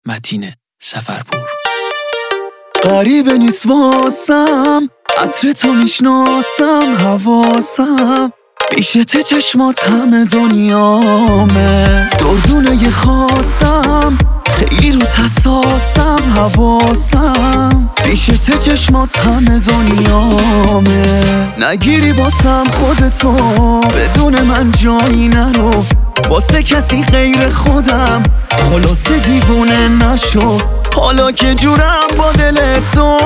متین سفرپور. غریبه نیست واسم، عطر تو میشناسم، حواسم پیشت چشمات همه دنیامه. دردونه خاصم خیلی رو تساسم، حواسم پیشت چشمات همه دنیامه. نگیری باسم خودتو، بدون من جایی نرو، واسه کسی غیر خودم خلاصه دیوونه نشو. حالا که جورم با دل تو،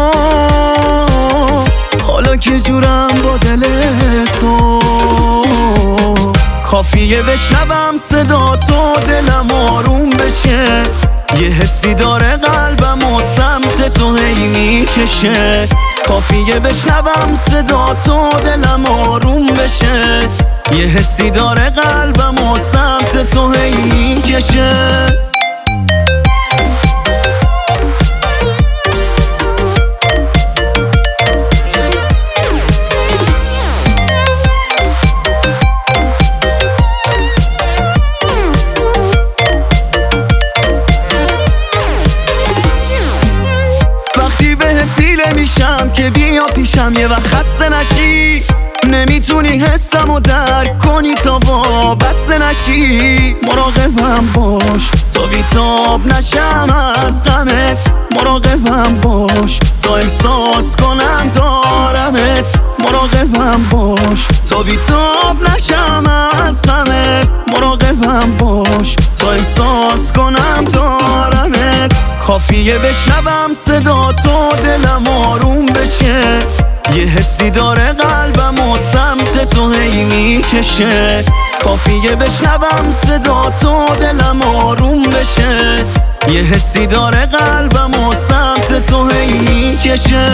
حالا که جورم با دل تو، کافیه بشنوم صدا تو دلم آروم بشه. یه حسی داره قلبم و سمت تو هی میکشه. کافیه بشنوم صدا تو دلم آروم بشه. یه حسی داره قلبم و سمت تو هی میکشه. پیله میشم که بیا پیشم یه وقت خسته نشی، نمیتونی حسم و درک کنی تا وابسته نشی. مراقبم باش تا بیتاب نشم از غمت، مراقبم باش تا احساس کنم دارمت. مراقبم باش تا بیتاب نشم از غمت، مراقبم باش تا احساس کنم دارمت. کافیه بشنوم صدا تو دلم آروم بشه. یه حسی داره قلبم و سمت تو هی میکشه. کافیه بشنوم صدا تو دلم آروم بشه. یه حسی داره قلبم و سمت تو هی میکشه.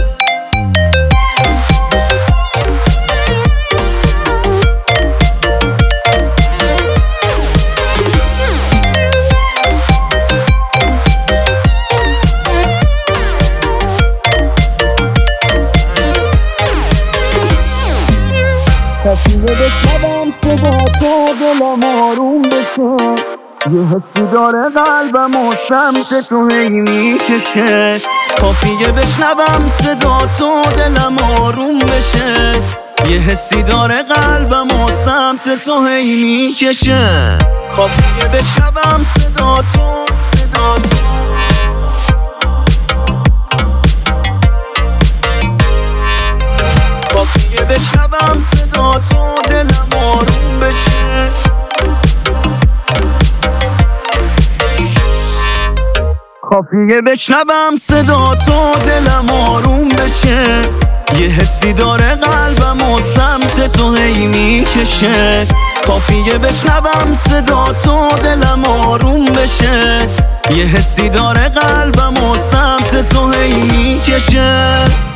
کافیه بشنوم صدا تو دلم آروم بشه. یه حسی داره قلبم و سمت تو هی میکشه. کافیه بشنوم صدا تو دلم آروم بشه. یه حسی داره قلبم و سمت تو هی میکشه. کافیه بشنوم صدا تو، صدا تو، کافیه بشنوم صدا تو دلم آروم بشه. کافیه بشنوم صدا تو دلم آروم بشه. یه حسی داره قلبم و سمت تو هی میکشه. کافیه بشنوم صدا تو دلم آروم بشه. یه حسی داره قلبم و سمت تو هی میکشه.